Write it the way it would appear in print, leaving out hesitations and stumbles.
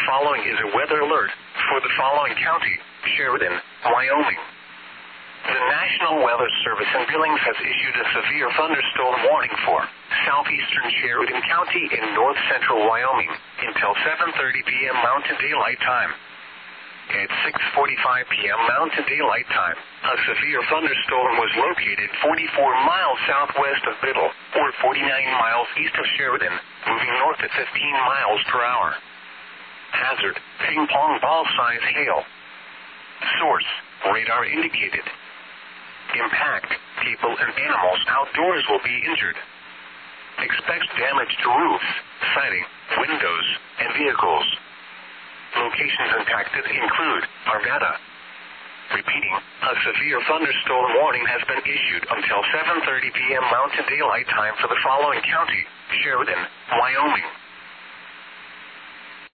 following is a weather alert for the following county, Sheridan, Wyoming. The National Weather Service in Billings has issued a severe thunderstorm warning for southeastern Sheridan County in north-central Wyoming until 7:30 p.m. Mountain Daylight Time. At 6:45 p.m. Mountain Daylight Time, a severe thunderstorm was located 44 miles southwest of Biddle, or 49 miles east of Sheridan, moving north at 15 miles per hour. Hazard, ping-pong ball-size hail. Source, radar indicated. Impact, people and animals outdoors will be injured. Expect damage to roofs, siding, windows, and vehicles. Locations impacted include Arvada. Repeating, a severe thunderstorm warning has been issued until 7:30 p.m. Mountain Daylight Time for the following county, Sheridan, Wyoming.